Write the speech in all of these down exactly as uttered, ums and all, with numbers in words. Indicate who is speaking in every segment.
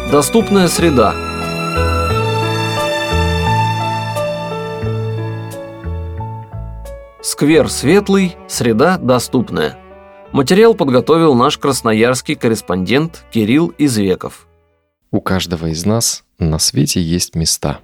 Speaker 1: Доступная среда. Сквер светлый, среда доступная. Материал подготовил наш красноярский корреспондент Кирилл Извеков.
Speaker 2: У каждого из нас на свете есть места.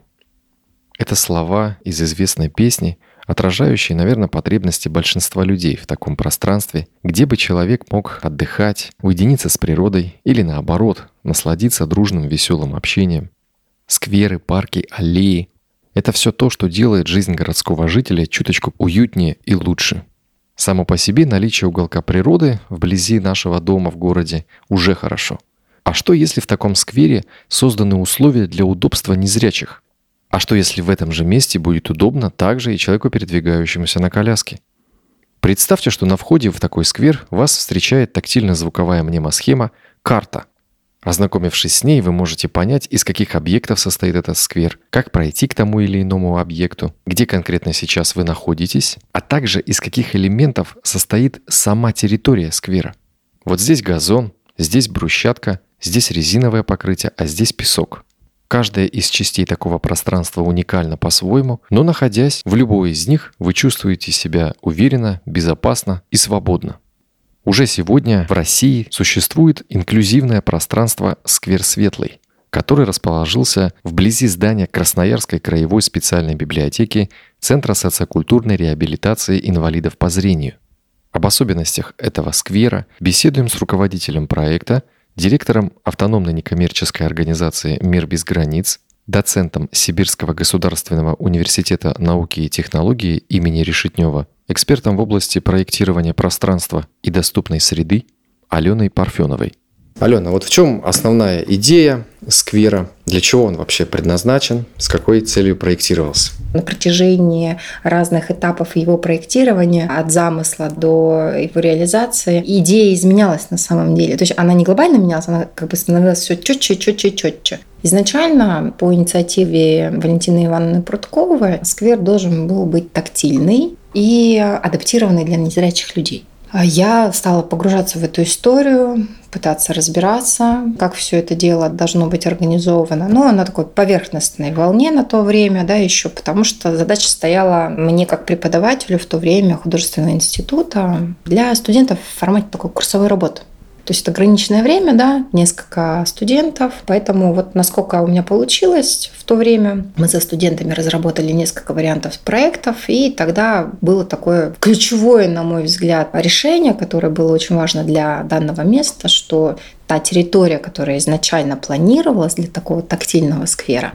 Speaker 2: Это слова из известной песни, отражающие, наверное, потребности большинства людей в таком пространстве, где бы человек мог отдыхать, уединиться с природой или, наоборот, насладиться дружным веселым общением. Скверы, парки, аллеи — это все то, что делает жизнь городского жителя чуточку уютнее и лучше. Само по себе наличие уголка природы вблизи нашего дома в городе уже хорошо. А что, если в таком сквере созданы условия для удобства незрячих? А что, если в этом же месте будет удобно также и человеку, передвигающемуся на коляске? Представьте, что на входе в такой сквер вас встречает тактильно-звуковая мнемосхема «Карта». Ознакомившись с ней, вы можете понять, из каких объектов состоит этот сквер, как пройти к тому или иному объекту, где конкретно сейчас вы находитесь, а также из каких элементов состоит сама территория сквера. Вот здесь газон, здесь брусчатка, здесь резиновое покрытие, а здесь песок. Каждая из частей такого пространства уникальна по-своему, но находясь в любой из них, вы чувствуете себя уверенно, безопасно и свободно. Уже сегодня в России существует инклюзивное пространство «Сквер Светлый», который расположился вблизи здания Красноярской краевой специальной библиотеки Центра социокультурной реабилитации инвалидов по зрению. Об особенностях этого сквера беседуем с руководителем проекта, директором автономной некоммерческой организации «Мир без границ», доцентом Сибирского государственного университета науки и технологий имени Решетнева, экспертом в области проектирования пространства и доступной среды Аленой Парфеновой.
Speaker 3: Алена, вот в чем основная идея сквера? Для чего он вообще предназначен? С какой целью проектировался?
Speaker 4: На протяжении разных этапов его проектирования, от замысла до его реализации, идея изменялась на самом деле. То есть она не глобально менялась, она как бы становилась все четче, четче, четче. Изначально по инициативе Валентины Ивановны Прудковой сквер должен был быть тактильный и адаптированный для незрячих людей. Я стала погружаться в эту историю, пытаться разбираться, как все это дело должно быть организовано. Но на такой поверхностной волне на то время, да, еще потому что задача стояла мне как преподавателю в то время художественного института для студентов в формате такой курсовой работы. То есть это ограниченное время, да, несколько студентов. Поэтому вот насколько у меня получилось в то время, мы со студентами разработали несколько вариантов проектов, и тогда было такое ключевое, на мой взгляд, решение, которое было очень важно для данного места, что та территория, которая изначально планировалась для такого тактильного сквера,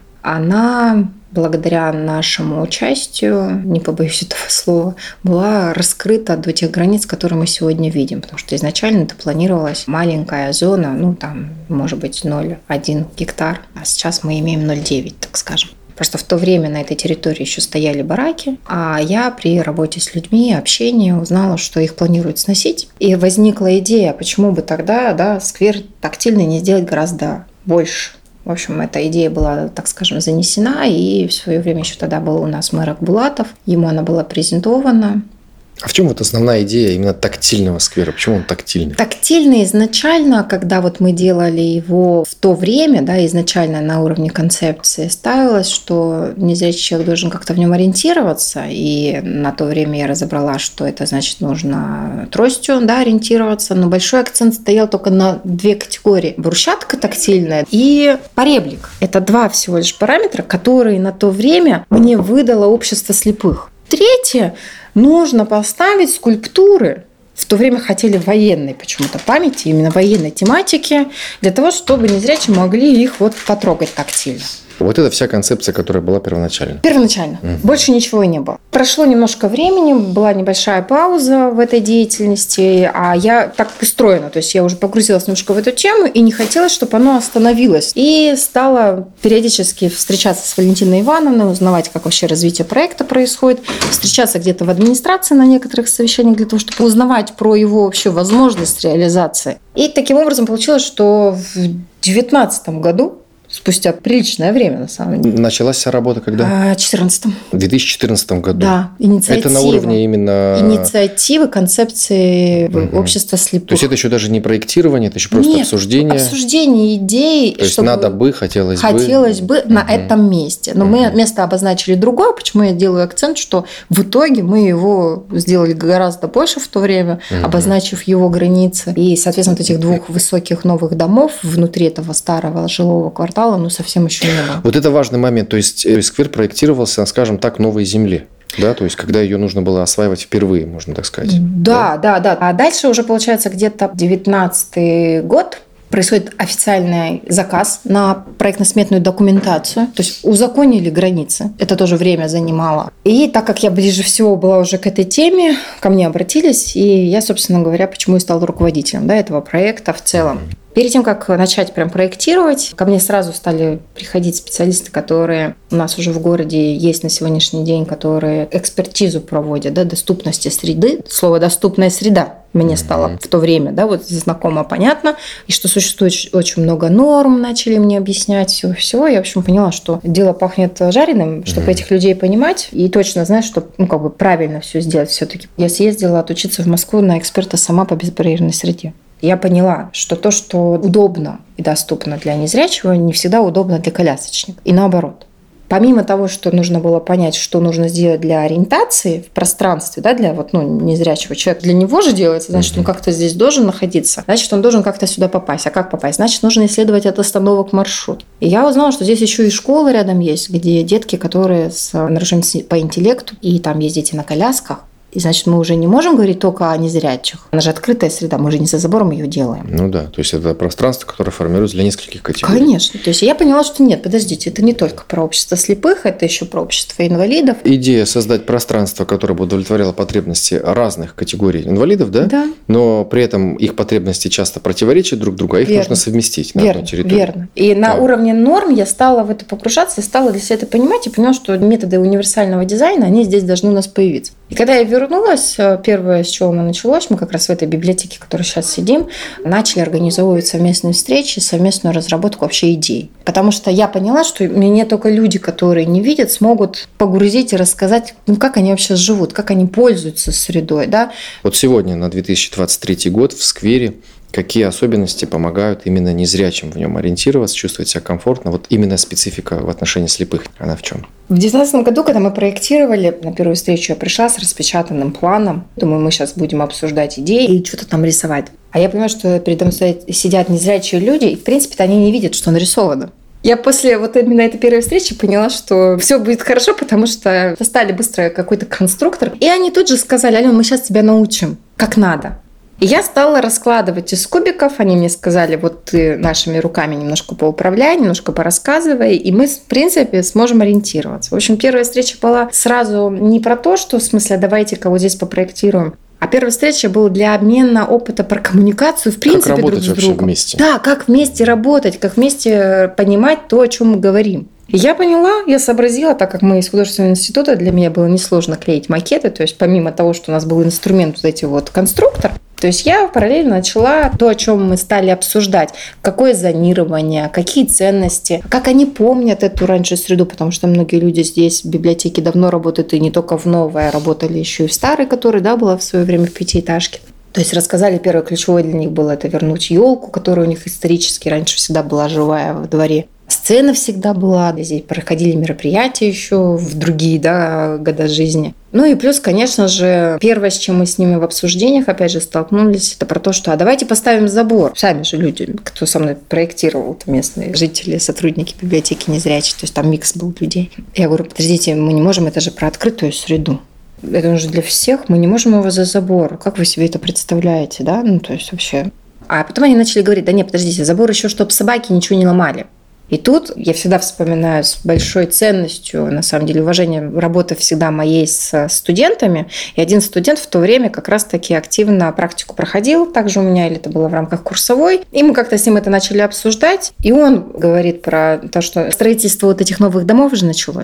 Speaker 4: она благодаря нашему участию, не побоюсь этого слова, была раскрыта до тех границ, которые мы сегодня видим. Потому что изначально это планировалась маленькая зона, ну там, может быть, ноль целых один гектар, а сейчас мы имеем ноль целых девять, так скажем. Просто в то время на этой территории еще стояли бараки, а я при работе с людьми, общении узнала, что их планируют сносить. И возникла идея, почему бы тогда, да, сквер тактильный не сделать гораздо больше. В общем, эта идея была, так скажем, занесена, и в свое время еще тогда был у нас мэр Акбулатов, ему она была презентована.
Speaker 3: А в чем вот основная идея именно тактильного сквера? Почему он тактильный?
Speaker 4: Тактильный изначально, когда вот мы делали его в то время, да, изначально на уровне концепции ставилось, что незрячий человек должен как-то в нем ориентироваться, и на то время я разобрала, что это значит нужно тростью, да, ориентироваться, но большой акцент стоял только на две категории: брусчатка тактильная и поребрик. Это два всего лишь параметра, которые на то время мне выдало общество слепых. Третье, нужно поставить скульптуры. В то время хотели военной почему-то памяти, именно военной тематики, для того, чтобы незрячие могли их вот потрогать тактильно.
Speaker 3: Вот это вся концепция, которая была первоначально.
Speaker 4: Первоначально. Угу. Больше ничего не было. Прошло немножко времени, была небольшая пауза в этой деятельности, а я так устроена, то есть я уже погрузилась немножко в эту тему и не хотела, чтобы оно остановилось. И стала периодически встречаться с Валентиной Ивановной, узнавать, как вообще развитие проекта происходит, встречаться где-то в администрации на некоторых совещаниях для того, чтобы узнавать про его вообще возможность реализации. И таким образом получилось, что в две тысячи девятнадцатом году, спустя приличное время, на самом деле.
Speaker 3: Началась вся работа когда?
Speaker 4: В две тысячи четырнадцатом.
Speaker 3: В две тысячи четырнадцатом году?
Speaker 4: Да, инициатива.
Speaker 3: Это на уровне именно...
Speaker 4: Инициативы, концепции угу. общества слепых.
Speaker 3: То есть это еще даже не проектирование, это еще просто
Speaker 4: Нет,
Speaker 3: обсуждение?
Speaker 4: обсуждение идей.
Speaker 3: То есть надо бы, хотелось,
Speaker 4: хотелось бы. Хотелось бы
Speaker 3: угу.
Speaker 4: на этом месте. Но угу. мы место обозначили другое. Почему я делаю акцент, что в итоге мы его сделали гораздо больше в то время, угу. обозначив его границы. И, соответственно, вот этих двух высоких новых домов внутри этого старого жилого квартала, ну, совсем еще не было.
Speaker 3: Вот это важный момент. То есть сквер проектировался, скажем так, новой земле. Да, то есть, когда ее нужно было осваивать впервые, можно так сказать.
Speaker 4: Да, да, да. А дальше уже, получается, где-то девятнадцатый год происходит официальный заказ на проектно-сметную документацию. То есть узаконили границы. Это тоже время занимало. И так как я ближе всего была уже к этой теме, ко мне обратились, и я, собственно говоря, почему и стала руководителем, да, этого проекта в целом. Перед тем, как начать прям проектировать, ко мне сразу стали приходить специалисты, которые у нас уже в городе есть на сегодняшний день, которые экспертизу проводят, да, доступности среды. Слово «доступная среда» мне стало в то время, да, вот знакомо, понятно, и что существует очень много норм, начали мне объяснять всего-всего. Я, в общем, поняла, что дело пахнет жареным, чтобы mm-hmm. этих людей понимать и точно знать, что, ну, как бы правильно все сделать все-таки. Я съездила отучиться в Москву на эксперта сама по безбарьерной среде. Я поняла, что то, что удобно и доступно для незрячего, не всегда удобно для колясочника. И наоборот. Помимо того, что нужно было понять, что нужно сделать для ориентации в пространстве, да, для вот, ну, незрячего человека, для него же делается, значит, он как-то здесь должен находиться, значит, он должен как-то сюда попасть. А как попасть? Значит, нужно исследовать от остановок маршрут. И я узнала, что здесь еще и школа рядом есть, где детки, которые с нарушением по интеллекту, и там есть дети на колясках. И, значит, мы уже не можем говорить только о незрячих. Она же открытая среда, мы же не за забором ее делаем.
Speaker 3: Ну да, то есть это пространство, которое формируется для нескольких категорий.
Speaker 4: Конечно. То есть я поняла, что нет, подождите, это не только про общество слепых, это еще про общество инвалидов.
Speaker 3: Идея создать пространство, которое бы удовлетворяло потребности разных категорий инвалидов, да?
Speaker 4: Да.
Speaker 3: Но при этом их потребности часто противоречат друг другу, а их
Speaker 4: верно.
Speaker 3: нужно совместить на
Speaker 4: верно,
Speaker 3: одной территории.
Speaker 4: Верно. И на
Speaker 3: так.
Speaker 4: уровне норм я стала в это погружаться, и стала для себя это понимать, и поняла, что методы универсального дизайна, они здесь должны у нас появиться. И когда я вернулась, первое, с чего мы началось, мы как раз в этой библиотеке, в которой сейчас сидим, начали организовывать совместные встречи, совместную разработку вообще идей. Потому что я поняла, что мне только люди, которые не видят, смогут погрузить и рассказать, ну, как они вообще живут, как они пользуются средой. Да?
Speaker 3: Вот сегодня, на две тысячи двадцать третий год, в сквере какие особенности помогают именно незрячим в нем ориентироваться, чувствовать себя комфортно? Вот именно специфика в отношении слепых, она в чем?
Speaker 4: В две тысячи девятнадцатом году, когда мы проектировали, на первую встречу я пришла с распечатанным планом. Думаю, мы сейчас будем обсуждать идеи и что-то там рисовать. А я понимаю, что передо мной сидят незрячие люди, и, в принципе, они не видят, что нарисовано. Я после вот именно этой первой встречи поняла, что все будет хорошо, потому что достали быстро какой-то конструктор. И они тут же сказали: Алена, мы сейчас тебя научим, как надо. И я стала раскладывать из кубиков. Они мне сказали: вот ты нашими руками немножко поуправляй, немножко порассказывай, и мы, в принципе, сможем ориентироваться. В общем, первая встреча была сразу не про то, что в смысле давайте-ка вот здесь попроектируем. А первая встреча была для обмена опыта про коммуникацию, в принципе,
Speaker 3: как
Speaker 4: друг с другом.
Speaker 3: Вместе.
Speaker 4: Да, как вместе работать, как вместе понимать то, о чем мы говорим. И я поняла, я сообразила, так как мы из художественного института, для меня было несложно клеить макеты, то есть помимо того, что у нас был инструмент, вот эти вот конструктор, то есть я параллельно начала то, о чем мы стали обсуждать. Какое зонирование, какие ценности, как они помнят эту раньше среду, потому что многие люди здесь в библиотеке давно работают, и не только в новой, а работали еще и в старой, которая, да, была в свое время в пятиэтажке. То есть рассказали, первое ключевое для них было это вернуть елку, которая у них исторически раньше всегда была живая во дворе. Сцена всегда была, здесь проходили мероприятия еще в другие, да, года жизни. Ну и плюс, конечно же, первое, с чем мы с ними в обсуждениях, опять же, столкнулись, это про то, что а давайте поставим забор. Сами же люди, кто со мной проектировал, местные жители, сотрудники библиотеки незрячие, то есть там микс был людей. Я говорю: подождите, мы не можем, это же про открытую среду. Это уже для всех, мы не можем его за забор. Как вы себе это представляете, да? Ну, то есть вообще... А потом они начали говорить: да нет, подождите, забор еще, чтобы собаки ничего не ломали. И тут я всегда вспоминаю с большой ценностью, на самом деле, уважением, работы всегда моей с студентами. И один студент в то время как раз-таки активно практику проходил, также у меня, или это было в рамках курсовой. И мы как-то с ним это начали обсуждать. И он говорит про то, что строительство вот этих новых домов уже началось.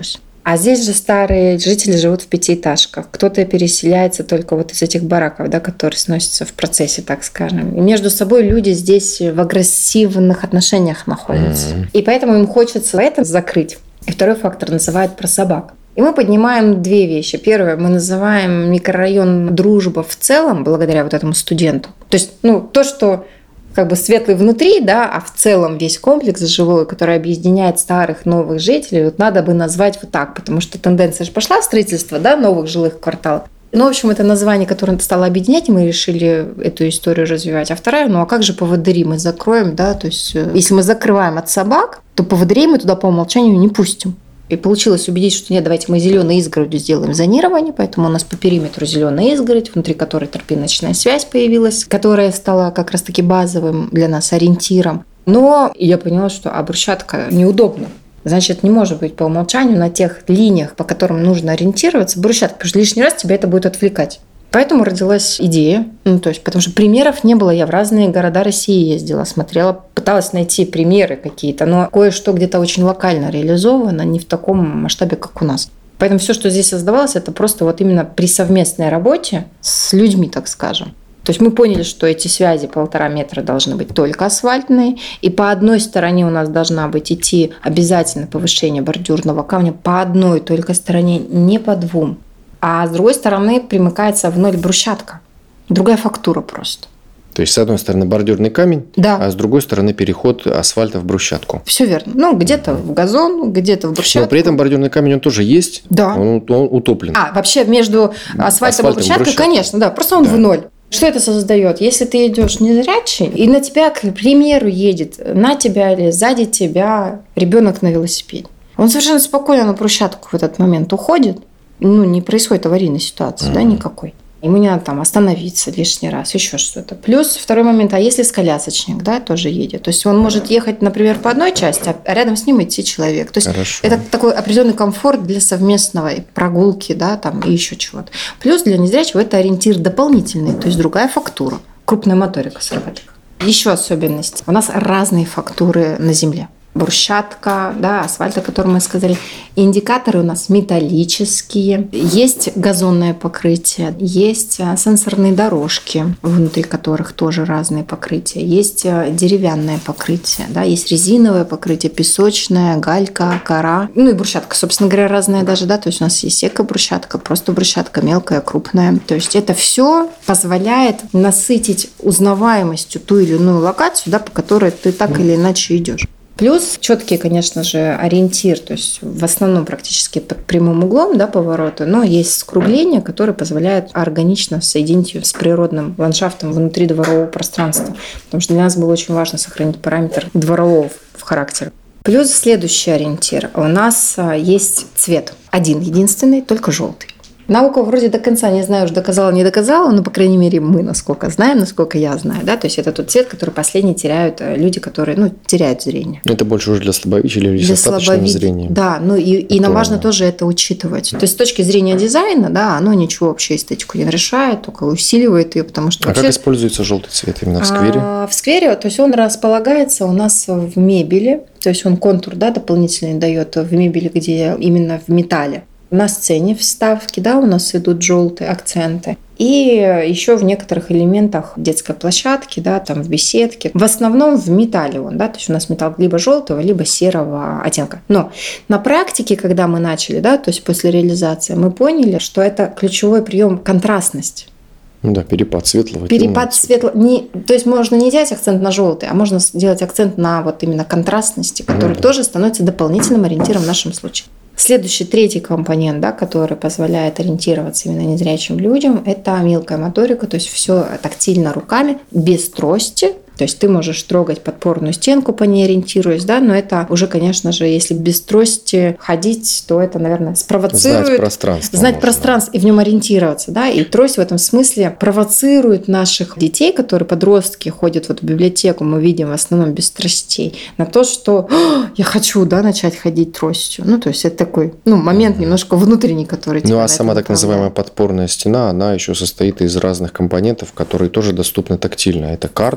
Speaker 4: А здесь же старые жители живут в пятиэтажках. Кто-то переселяется только вот из этих бараков, да, которые сносятся в процессе, так скажем. И между собой люди здесь в агрессивных отношениях находятся. Mm-hmm. И поэтому им хочется это закрыть. И второй фактор называют про собак. И мы поднимаем две вещи. Первое, мы называем микрорайон «Дружба» в целом, благодаря вот этому студенту. То есть, ну, то, что как бы светлый внутри, да, а в целом весь комплекс живой, который объединяет старых, новых жителей, вот надо бы назвать вот так, потому что тенденция же пошла в строительство, да, новых жилых кварталов. Ну, в общем, это название, которое стало объединять, и мы решили эту историю развивать. А вторая, ну, а как же поводыри мы закроем, да, то есть, если мы закрываем от собак, то поводырей мы туда по умолчанию не пустим. И получилось убедить, что нет, давайте мы зеленой изгородью сделаем зонирование, поэтому у нас по периметру зеленая изгородь, внутри которой тропиночная связь появилась, которая стала как раз-таки базовым для нас ориентиром. Но я поняла, что а брусчатка неудобна. Значит, не может быть по умолчанию на тех линиях, по которым нужно ориентироваться, брусчатка, потому что лишний раз тебя это будет отвлекать. Поэтому родилась идея, ну, то есть, потому что примеров не было. Я в разные города России ездила, смотрела, пыталась найти примеры какие-то, но кое-что где-то очень локально реализовано, не в таком масштабе, как у нас. Поэтому все, что здесь создавалось, это просто вот именно при совместной работе с людьми, так скажем. То есть мы поняли, что эти связи полтора метра должны быть только асфальтные, и по одной стороне у нас должна быть идти обязательно повышение бордюрного камня, по одной только стороне, не по двум. А с другой стороны примыкается в ноль брусчатка. Другая фактура просто.
Speaker 3: То есть, с одной стороны, бордюрный камень,
Speaker 4: да.
Speaker 3: А с другой стороны, переход асфальта в брусчатку.
Speaker 4: Все верно. Ну, где-то в газон, где-то в брусчатку.
Speaker 3: Но при этом бордюрный камень, он тоже есть.
Speaker 4: Да.
Speaker 3: Он, он утоплен.
Speaker 4: А, вообще между асфальтом, асфальтом и брусчаткой, конечно, да. Просто он да. в ноль. Что это создает? Если ты идешь незрячий, и на тебя, к примеру, едет на тебя или сзади тебя ребенок на велосипеде. Он совершенно спокойно на брусчатку в этот момент уходит. Ну, не происходит аварийной ситуации, mm-hmm. да, никакой. Ему не надо там остановиться лишний раз, еще что-то. Плюс второй момент, а если с колясочник, да, тоже едет. То есть он может ехать, например, по одной части, а рядом с ним идти человек. То есть
Speaker 3: Хорошо.
Speaker 4: Это такой определенный комфорт для совместного прогулки, да, там и еще чего-то. Плюс для незрячего это ориентир дополнительный, то есть другая фактура. Крупная моторика срабатывает. Еще особенность. У нас разные фактуры на земле. Брусчатка, да, асфальт, о котором мы сказали. Индикаторы у нас металлические. Есть газонное покрытие, есть сенсорные дорожки, внутри которых тоже разные покрытия. Есть деревянное покрытие, да, есть резиновое покрытие, песочное, галька, кора. Ну и брусчатка, собственно говоря, разная даже, да, то есть у нас есть эко-брусчатка, просто брусчатка, мелкая, крупная. То есть это все позволяет насытить узнаваемостью ту или иную локацию, да, по которой ты так или иначе идешь. Плюс четкий, конечно же, ориентир, то есть в основном практически под прямым углом, да, повороты, но есть скругление, которое позволяет органично соединить ее с природным ландшафтом внутри дворового пространства, потому что для нас было очень важно сохранить параметр дворового в характере. Плюс следующий ориентир. У нас есть цвет один, единственный, только желтый. Наука вроде до конца, не знаю, уж доказала, не доказала, но, по крайней мере, мы насколько знаем, насколько я знаю, да, то есть это тот цвет, который последний теряют люди, которые, ну, теряют зрение.
Speaker 3: Это больше уже для слабовидящих или
Speaker 4: для
Speaker 3: с остаточным
Speaker 4: слабовид...
Speaker 3: зрением.
Speaker 4: Да, ну и, и нам важно тоже это учитывать. То есть с точки зрения дизайна, да, оно ничего вообще эстетику не решает, только усиливает ее, потому что
Speaker 3: А
Speaker 4: вообще...
Speaker 3: как используется желтый цвет именно в сквере?
Speaker 4: А, в сквере, то есть он располагается у нас в мебели, то есть он контур, да, дополнительный дает в мебели, где именно в металле. На сцене вставки, да, у нас идут желтые акценты. И еще в некоторых элементах детской площадки, да, там в беседке. В основном в металле он, да, то есть у нас металл либо желтого, либо серого оттенка. Но на практике, когда мы начали, да, то есть после реализации, мы поняли, что это ключевой прием контрастность.
Speaker 3: Да, перепад светлого.
Speaker 4: Перепад светлого. Не, то есть можно не делать акцент на желтый, а можно сделать акцент на вот именно контрастности, который ну, да. тоже становится дополнительным ориентиром в нашем случае. Следующий, третий компонент, да, который позволяет ориентироваться именно незрячим людям, это мелкая моторика, то есть все тактильно руками, без трости. То есть ты можешь трогать подпорную стенку, по ней ориентируясь, да, но это уже, конечно же, если без трости ходить, то это, наверное, спровоцирует...
Speaker 3: Знать пространство.
Speaker 4: Знать можно. пространство и в нем ориентироваться, да, и трость в этом смысле провоцирует наших детей, которые подростки ходят вот в библиотеку, мы видим в основном без тростей, на то, что я хочу, да, начать ходить тростью. Ну, то есть это такой, ну, момент немножко внутренний, который...
Speaker 3: Ну, а сама так называемая подпорная стена, она еще состоит из разных компонентов, которые тоже доступны тактильно. Это карта, тактильная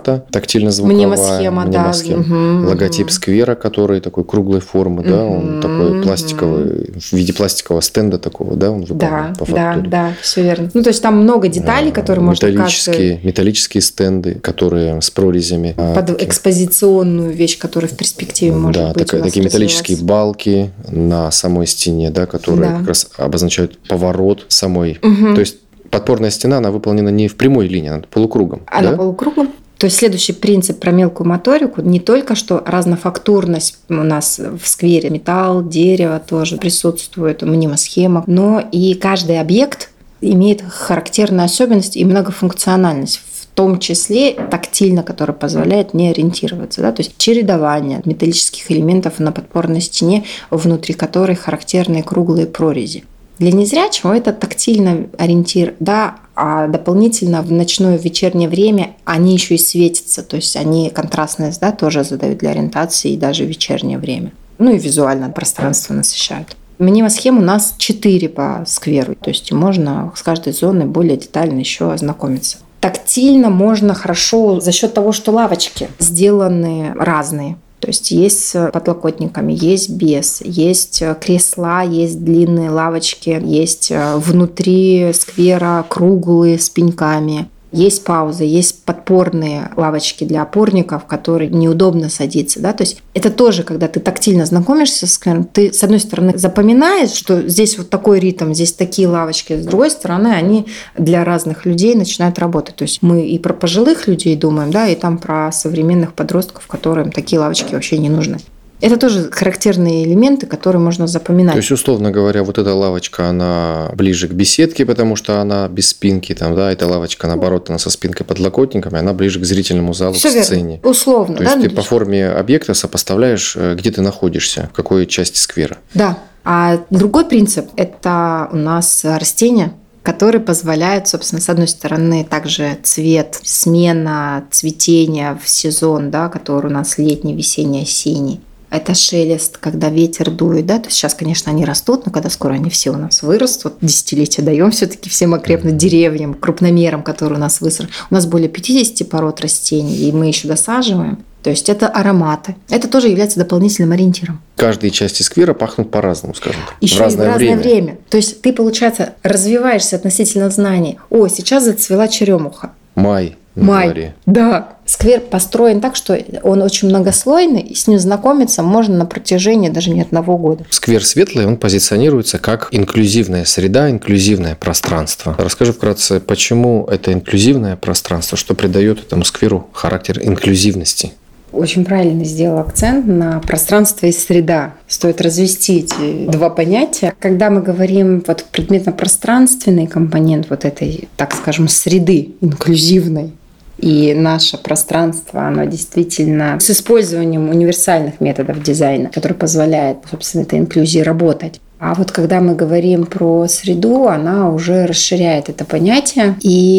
Speaker 3: тактильно-звуковая.
Speaker 4: Мнемосхема, да. Угу,
Speaker 3: логотип угу. сквера, который такой круглой формы, угу, да, он такой пластиковый, в виде пластикового стенда такого, да, он выполнен
Speaker 4: да,
Speaker 3: по фактуре.
Speaker 4: Да, да, все верно. Ну, то есть там много деталей, которые можно
Speaker 3: металлические,
Speaker 4: каждый...
Speaker 3: металлические стенды, которые с прорезями.
Speaker 4: Под а, экспозиционную вещь, которая в перспективе может
Speaker 3: да,
Speaker 4: быть
Speaker 3: так, такие металлические балки на самой стене, да, которые да. как раз обозначают поворот самой. Угу. То есть подпорная стена, она выполнена не в прямой линии, она полукругом.
Speaker 4: Она
Speaker 3: да?
Speaker 4: полукругом. То есть следующий принцип про мелкую моторику не только, что разнофактурность у нас в сквере, металл, дерево тоже присутствует, мнемосхема, но и каждый объект имеет характерную особенность и многофункциональность, в том числе тактильно, которая позволяет не ориентироваться. Да? То есть чередование металлических элементов на подпорной стене, внутри которой характерные круглые прорези. Для незрячего это тактильный ориентир, да, а дополнительно в ночное, в вечернее время они еще и светятся, то есть они контрастность, да, тоже задают для ориентации и даже в вечернее время. Ну и визуально пространство насыщают. Мнемосхем у нас четыре по скверу, то есть можно с каждой зоной более детально еще ознакомиться. Тактильно можно хорошо за счет того, что лавочки сделаны разные. То есть есть с подлокотниками, есть без, есть кресла, есть длинные лавочки, есть внутри сквера круглые с пеньками. Есть паузы, есть подпорные лавочки для опорников, в которые неудобно садиться. Да? То есть это тоже, когда ты тактильно знакомишься с сквером, ты, с одной стороны, запоминаешь, что здесь вот такой ритм, здесь такие лавочки, с другой стороны, они для разных людей начинают работать. То есть мы и про пожилых людей думаем, да, и там про современных подростков, которым такие лавочки вообще не нужны. Это тоже характерные элементы, которые можно запоминать.
Speaker 3: То есть, условно говоря, вот эта лавочка, она ближе к беседке, потому что она без спинки, там, да, эта лавочка, наоборот, она со спинкой подлокотниками, она ближе к зрительному залу,
Speaker 4: Всё
Speaker 3: к сцене.
Speaker 4: Верно. Условно.
Speaker 3: То
Speaker 4: да,
Speaker 3: есть, ты по форме объекта сопоставляешь, где ты находишься, в какой части сквера.
Speaker 4: Да. А другой принцип – это у нас растения, которые позволяют, собственно, с одной стороны, также цвет, смена цветения в сезон, да, который у нас летний, весенний, осенний. Это шелест, когда ветер дует, да, то есть сейчас, конечно, они растут, но когда скоро они все у нас вырастут, десятилетия даем все-таки всем окрепнуть деревьям, крупномерам, которые у нас высажены. У нас более пятидесяти пород растений, и мы еще досаживаем. То есть это ароматы. Это тоже является дополнительным ориентиром.
Speaker 3: Каждые части сквера пахнут по-разному, скажем так.
Speaker 4: Еще
Speaker 3: в разное,
Speaker 4: и в разное
Speaker 3: время.
Speaker 4: время. То есть ты, получается, развиваешься относительно знаний. О, сейчас зацвела черемуха.
Speaker 3: Май.
Speaker 4: Май.
Speaker 3: Дворе.
Speaker 4: Да. Сквер построен так, что он очень многослойный, и с ним знакомиться можно на протяжении даже не одного года.
Speaker 3: Сквер светлый, он позиционируется как инклюзивная среда, инклюзивное пространство. Расскажи вкратце, почему это инклюзивное пространство, что придает этому скверу характер инклюзивности?
Speaker 4: Очень правильно сделал акцент на пространство и среда. Стоит развести эти два понятия. Когда мы говорим вот предметно-пространственный компонент вот этой, так скажем, среды инклюзивной, и наше пространство, оно действительно с использованием универсальных методов дизайна, которые позволяют, собственно, этой инклюзии работать. А вот когда мы говорим про среду, она уже расширяет это понятие.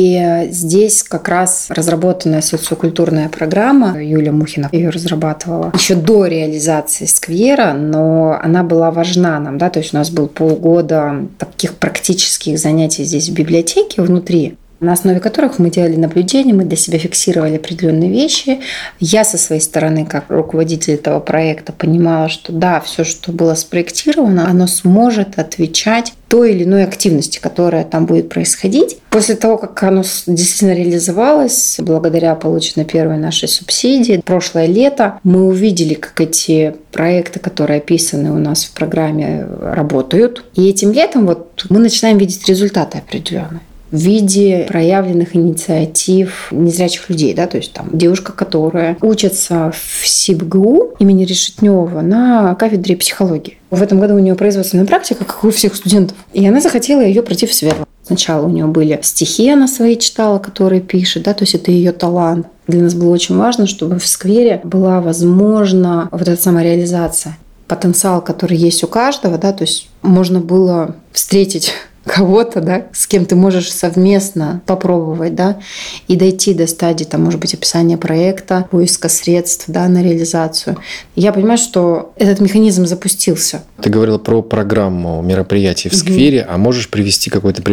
Speaker 4: И здесь как раз разработанная социокультурная программа, Юлия Мухина ее разрабатывала еще до реализации сквера, но она была важна нам, да, то есть у нас был полгода таких практических занятий здесь в библиотеке внутри, на основе которых мы делали наблюдения, мы для себя фиксировали определенные вещи. Я со своей стороны, как руководитель этого проекта, понимала, что да, все, что было спроектировано, оно сможет отвечать той или иной активности, которая там будет происходить. После того, как оно действительно реализовалось, благодаря полученной первой нашей субсидии, прошлое лето, мы увидели, как эти проекты, которые описаны у нас в программе, работают. И этим летом вот мы начинаем видеть результаты определенные в виде проявленных инициатив незрячих людей, да, то есть там девушка, которая учится в СибГУ имени Решетнева на кафедре психологии. В этом году у нее производственная практика, как у всех студентов, и она захотела ее пройти в Свердлов. Сначала у нее были стихи, она свои читала, которые пишет, да, то есть это ее талант. Для нас было очень важно, чтобы в сквере была возможна вот эта самореализация. Потенциал, который есть у каждого, да, то есть можно было встретить кого-то, да, с кем ты можешь совместно попробовать, да, и дойти до стадии, там, может быть, описания проекта, поиска средств, да, на реализацию. Я понимаю, что этот механизм запустился.
Speaker 3: Ты говорила про программу мероприятий в сквере, угу. А можешь привести какой-то пример?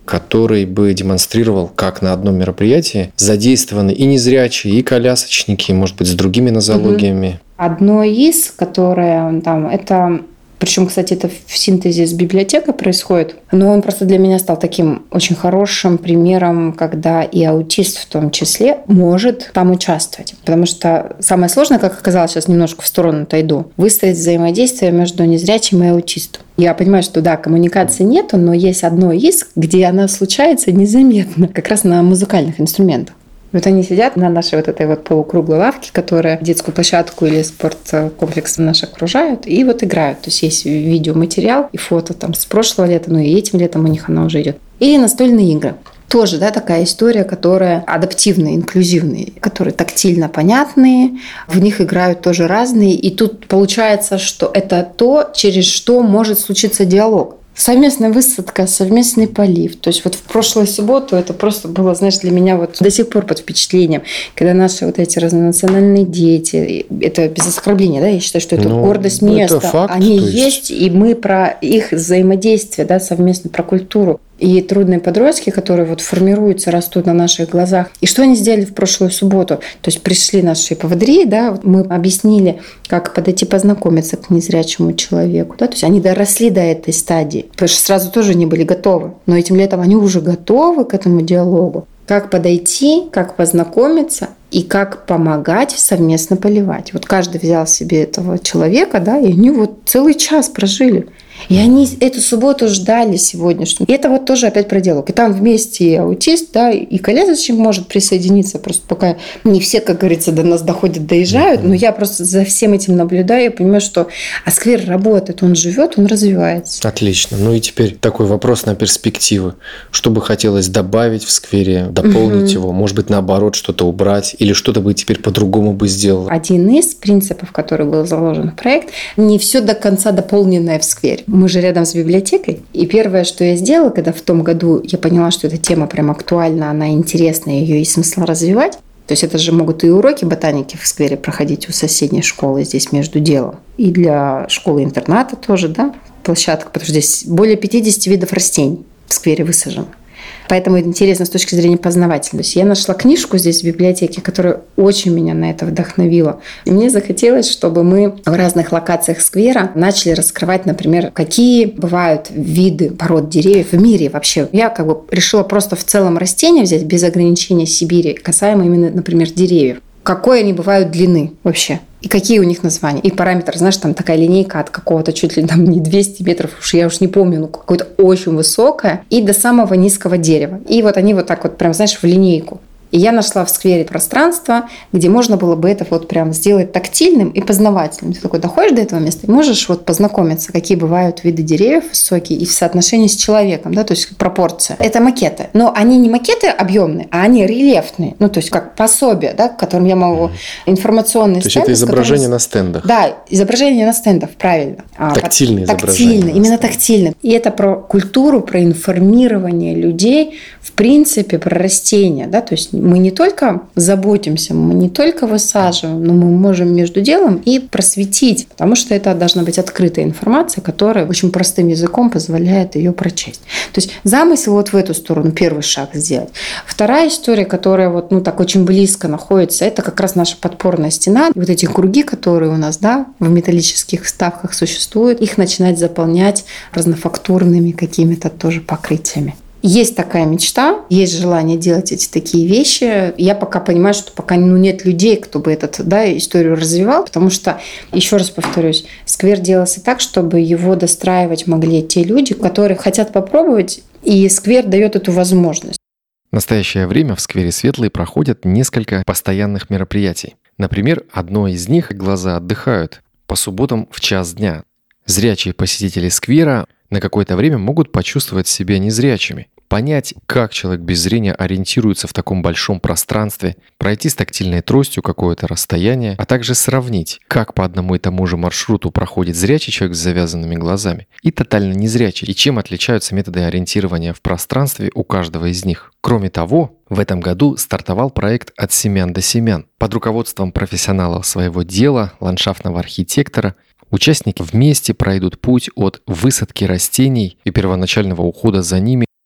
Speaker 3: который бы демонстрировал, как на одном мероприятии задействованы и незрячие, и колясочники, может быть, с другими нозологиями.
Speaker 4: Одно из, которое там, это... Причем, кстати, это в синтезе с библиотекой происходит. Но он просто для меня стал таким очень хорошим примером, когда и аутист в том числе может там участвовать. Потому что самое сложное, как оказалось, сейчас немножко в сторону отойду, выстроить взаимодействие между незрячим и аутистом. Я понимаю, что да, коммуникации нету, но есть одно из, где она случается незаметно, как раз на музыкальных инструментах. Вот они сидят на нашей вот этой вот полукруглой лавке, которая детскую площадку или спорткомплекс наш окружают, и вот играют. То есть есть видеоматериал и фото там с прошлого лета, ну и этим летом у них оно уже идет. Или настольные игры. Тоже, да, такая история, которая адаптивная, инклюзивная, которые тактильно понятные, в них играют тоже разные. И тут получается, что это то, через что может случиться диалог. Совместная высадка, совместный полив. То есть вот в прошлую субботу это просто было, знаешь, для меня вот до сих пор под впечатлением, когда наши вот эти разнонациональные дети, это без оскорбления, да, я считаю, что это ну, гордость места, это факт, они есть, и мы про их взаимодействие, да, совместно, про культуру. И трудные подростки, которые вот формируются, растут на наших глазах. И что они сделали в прошлую субботу? То есть пришли наши поводыри, да, мы объяснили, как подойти познакомиться к незрячему человеку. Да? То есть они доросли до этой стадии. Потому что сразу тоже не были готовы. Но этим летом они уже готовы к этому диалогу. Как подойти, как познакомиться и как помогать совместно поливать. Вот каждый взял себе этого человека, да, и они вот целый час прожили. И они эту субботу ждали сегодняшнюю. И это вот тоже опять про диалог. И там вместе и аутист, да, и колясочник может присоединиться. Просто пока не все, как говорится, до нас доходят, доезжают. Но я просто за всем этим наблюдаю. Я понимаю, что а сквер работает, он живет, он развивается.
Speaker 3: Отлично. Ну и теперь такой вопрос на перспективы. Что бы хотелось добавить в сквере, дополнить угу. его? Может быть, наоборот, что-то убрать? Или что-то бы теперь по-другому бы сделал?
Speaker 4: Один из принципов, который был заложен в проект, не все до конца дополненное в сквере. Мы же рядом с библиотекой. И первое, что я сделала, когда в том году я поняла, что эта тема прям актуальна, она интересна, ее есть смысл развивать. То есть это же могут и уроки ботаники в сквере проходить у соседней школы здесь между делом. И для школы-интерната тоже, да, площадка, потому что здесь более пятьдесят видов растений в сквере высажено. Поэтому это интересно с точки зрения познавательной. То есть я нашла книжку здесь в библиотеке, которая очень меня на это вдохновила. И мне захотелось, чтобы мы в разных локациях сквера начали раскрывать, например, какие бывают виды пород деревьев в мире вообще. Я как бы решила просто в целом растения взять без ограничения Сибири, касаемо именно, например, деревьев. Какой они бывают длины вообще? И какие у них названия? И параметр, знаешь, там такая линейка от какого-то чуть ли там не двести метров, уж я уж не помню, ну какое-то очень высокое, и до самого низкого дерева. И вот они вот так вот прям, знаешь, в линейку. И я нашла в сквере пространство, где можно было бы это вот прям сделать тактильным и познавательным. Ты такой доходишь до этого места и можешь вот познакомиться, какие бывают виды деревьев высокие и в соотношении с человеком, да, то есть пропорция. Это макеты. Но они не макеты объемные, а они рельефные. Ну, то есть как пособие, да, к которым я могу информационные
Speaker 3: стенды.
Speaker 4: То
Speaker 3: есть это изображение которым... на стендах.
Speaker 4: Да, изображение на стендах, правильно.
Speaker 3: Тактильные
Speaker 4: а,
Speaker 3: изображения.
Speaker 4: Тактильно, именно тактильно. И это про культуру, про информирование людей, в принципе, про растения, да, то есть мы не только заботимся, мы не только высаживаем, но мы можем между делом и просветить, потому что это должна быть открытая информация, которая очень простым языком позволяет ее прочесть. То есть замысел вот в эту сторону, первый шаг сделать. Вторая история, которая вот, ну, так очень близко находится, это как раз наша подпорная стена. И вот эти круги, которые у нас, да, в металлических вставках существуют, их начинать заполнять разнофактурными какими-то тоже покрытиями. Есть такая мечта, есть желание делать эти такие вещи. Я пока понимаю, что пока ну, нет людей, кто бы эту да, историю развивал, потому что, еще раз повторюсь, сквер делался так, чтобы его достраивать могли те люди, которые хотят попробовать, и сквер дает эту возможность.
Speaker 2: В настоящее время в сквере Светлый проходят несколько постоянных мероприятий. Например, одно из них «Глаза отдыхают» по субботам в час дня. Зрячие посетители сквера на какое-то время могут почувствовать себя незрячими, понять, как человек без зрения ориентируется в таком большом пространстве, пройти с тактильной тростью какое-то расстояние, а также сравнить, как по одному и тому же маршруту проходит зрячий человек с завязанными глазами и тотально незрячий, и чем отличаются методы ориентирования в пространстве у каждого из них. Кроме того, в этом году стартовал проект «От семян до семян». Под руководством профессионалов своего дела, ландшафтного архитектора, участники вместе пройдут путь от высадки растений и первоначального ухода за ними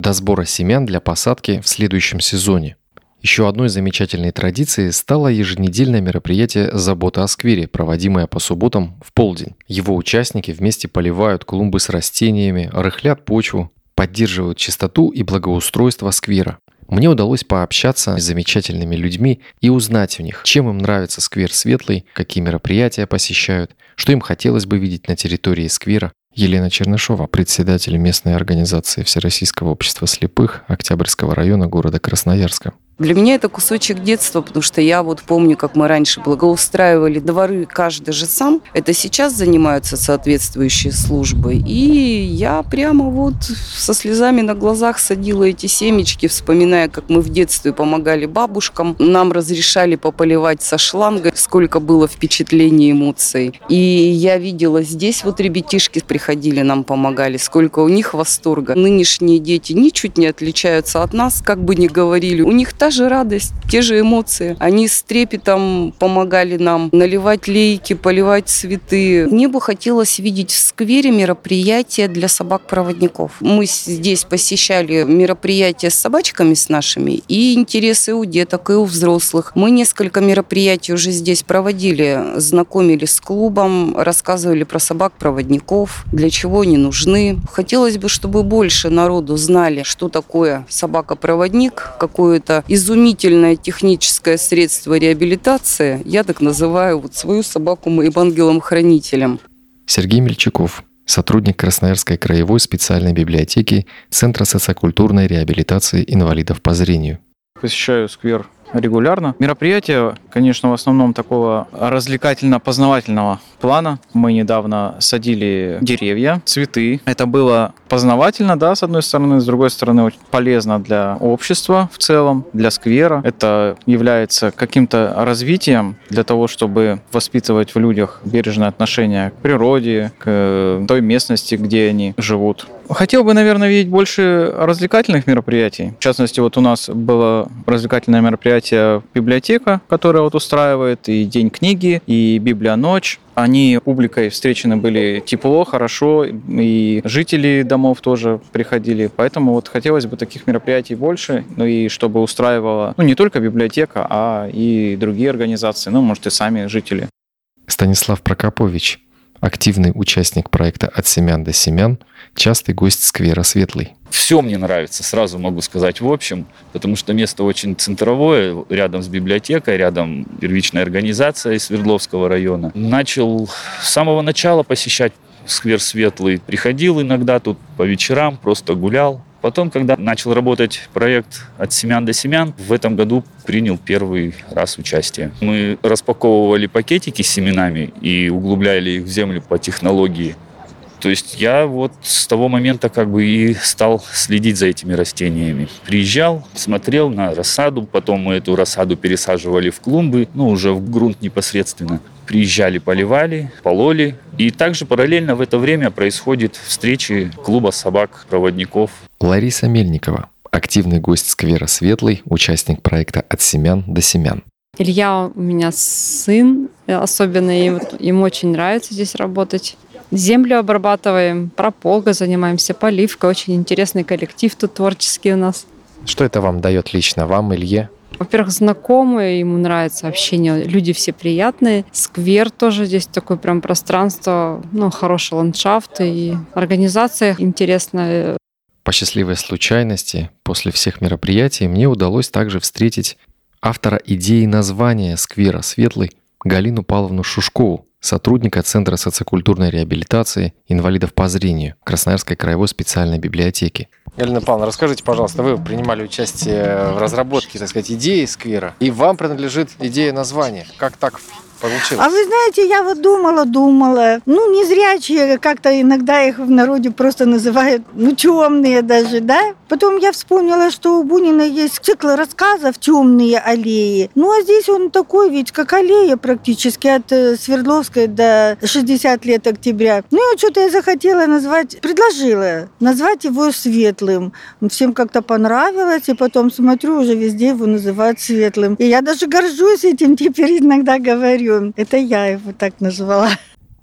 Speaker 2: до сбора семян для посадки в следующем сезоне. Еще одной замечательной традицией стало еженедельное мероприятие «Забота о сквере», проводимое по субботам в полдень. Его участники вместе поливают клумбы с растениями, рыхлят почву, поддерживают чистоту и благоустройство сквера. Мне удалось пообщаться с замечательными людьми и узнать у них, чем им нравится сквер Светлый, какие мероприятия посещают, что им хотелось бы видеть на территории сквера. Елена Чернышова, председатель местной организации Всероссийского общества слепых Октябрьского района города Красноярска.
Speaker 5: Для меня это кусочек детства, потому что я вот помню, как мы раньше благоустраивали дворы каждый же сам. Это сейчас занимаются соответствующие службы. И я прямо вот со слезами на глазах садила эти семечки, вспоминая, как мы в детстве помогали бабушкам. Нам разрешали пополивать со шланга, сколько было впечатлений, эмоций. И я видела здесь вот ребятишки приходили, нам помогали, сколько у них восторга. Нынешние дети ничуть не отличаются от нас, как бы ни говорили. У них та же радость, те же эмоции. Они с трепетом помогали нам наливать лейки, поливать цветы. Мне бы хотелось видеть в сквере мероприятия для собак-проводников. Мы здесь посещали мероприятия с собачками с нашими, и интересы у деток, и у взрослых. Мы несколько мероприятий уже здесь проводили, знакомили с клубом, рассказывали про собак-проводников, для чего они нужны. Хотелось бы, чтобы больше народу знали, что такое собака-проводник, какое-то изумительное техническое средство реабилитации. Я так называю вот свою собаку моим ангелом-хранителем.
Speaker 2: Сергей Мельчаков, сотрудник Красноярской краевой специальной библиотеки Центра социокультурной реабилитации инвалидов по зрению.
Speaker 6: Посещаю сквер регулярно. Мероприятия, конечно, в основном такого развлекательно-познавательного плана. Мы недавно садили деревья, цветы. Это было познавательно, да, с одной стороны, с другой стороны, очень полезно для общества в целом, для сквера. Это является каким-то развитием для того, чтобы воспитывать в людях бережное отношение к природе, к той местности, где они живут. Хотел бы, наверное, видеть больше развлекательных мероприятий. В частности, вот у нас было развлекательное мероприятие библиотека, которая вот устраивает и День книги, и Библия-ночь. Они публикой встречены были тепло, хорошо, и жители домов тоже приходили. Поэтому вот хотелось бы таких мероприятий больше, ну и чтобы устраивала, ну, не только библиотека, а и другие организации, ну, может, и сами жители.
Speaker 2: Станислав Прокопович, активный участник проекта «От семян до семян», частый гость сквера Светлый.
Speaker 7: Все мне нравится, сразу могу сказать в общем, потому что место очень центровое, рядом с библиотекой, рядом первичная организация из Свердловского района. Начал с самого начала посещать сквер Светлый, приходил иногда тут по вечерам, просто гулял. Потом, когда начал работать проект «От семян до семян», в этом году принял первый раз участие. Мы распаковывали пакетики с семенами и углубляли их в землю по технологии. То есть я вот с того момента как бы и стал следить за этими растениями. Приезжал, смотрел на рассаду, потом мы эту рассаду пересаживали в клумбы, ну уже в грунт непосредственно. Приезжали, поливали, пололи. И также параллельно в это время происходят встречи клуба собак-проводников.
Speaker 2: Лариса Мельникова, активный гость сквера Светлый, участник проекта «От семян до семян».
Speaker 8: Илья у меня сын, особенно ему очень нравится здесь работать. Землю обрабатываем, прополгой занимаемся, поливкой. Очень интересный коллектив тут творческий у нас.
Speaker 3: Что это вам дает лично, вам, Илье?
Speaker 8: Во-первых, знакомые, ему нравится общение, люди все приятные. Сквер тоже здесь такое прям пространство, ну, хороший ландшафт и организация интересная.
Speaker 2: По счастливой случайности, после всех мероприятий мне удалось также встретить автора идеи названия сквера Светлый Галину Павловну Шушкову, сотрудника Центра социокультурной реабилитации инвалидов по зрению Красноярской краевой специальной библиотеки.
Speaker 3: Галина Павловна, расскажите, пожалуйста, вы принимали участие в разработке, так сказать, идеи сквера, и вам принадлежит идея названия. Как так получилось?
Speaker 9: А вы знаете, я вот думала, думала, ну, незрячие, как-то иногда их в народе просто называют, ну, темные даже, да? Потом я вспомнила, что у Бунина есть цикл рассказов «Темные аллеи». Ну, а здесь он такой ведь, как аллея практически, от Свердловской до шестидесяти лет октября. Ну, и что-то я захотела назвать, предложила назвать его Светлым. Всем как-то понравилось, и потом смотрю, уже везде его называют Светлым. И я даже горжусь этим, теперь иногда говорю. Это я его так назвала.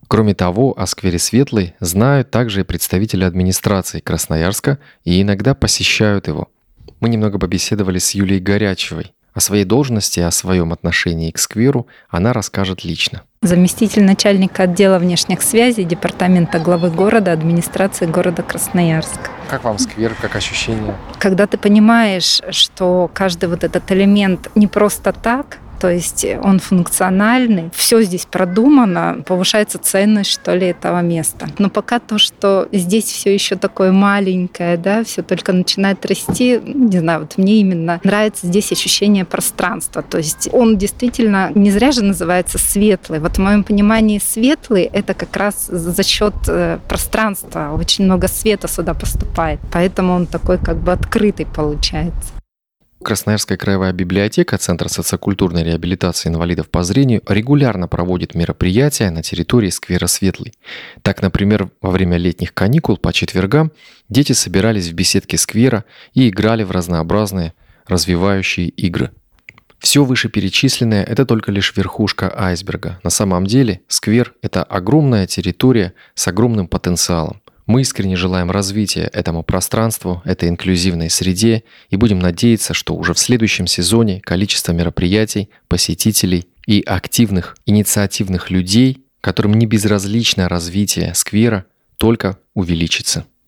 Speaker 2: Кроме того, о сквере Светлый знают также и представители администрации Красноярска и иногда посещают его. Мы немного побеседовали с Юлией Горячевой. О своей должности и о своем отношении к скверу она расскажет лично.
Speaker 10: Заместитель начальника отдела внешних связей департамента главы города, администрации города Красноярск.
Speaker 2: Как вам сквер, как ощущение?
Speaker 10: Когда ты понимаешь, что каждый вот этот элемент не просто так, то есть он функциональный, все здесь продумано, повышается ценность, что ли, этого места. Но пока то, что здесь все еще такое маленькое, да, все только начинает расти, не знаю, вот мне именно нравится здесь ощущение пространства. То есть он действительно не зря же называется светлый. Вот в моем понимании светлый — это как раз за счет пространства. Очень много света сюда поступает, поэтому он такой как бы открытый получается.
Speaker 2: Красноярская краевая библиотека, Центр социокультурной реабилитации инвалидов по зрению, регулярно проводит мероприятия на территории сквера Светлый. Так, например, во время летних каникул по четвергам дети собирались в беседке сквера и играли в разнообразные развивающие игры. Все вышеперечисленное – это только лишь верхушка айсберга. На самом деле сквер – это огромная территория с огромным потенциалом. Мы искренне желаем развития этому пространству, этой инклюзивной среде и будем надеяться, что уже в следующем сезоне количество мероприятий, посетителей и активных, инициативных людей, которым не безразлично развитие сквера, только увеличится.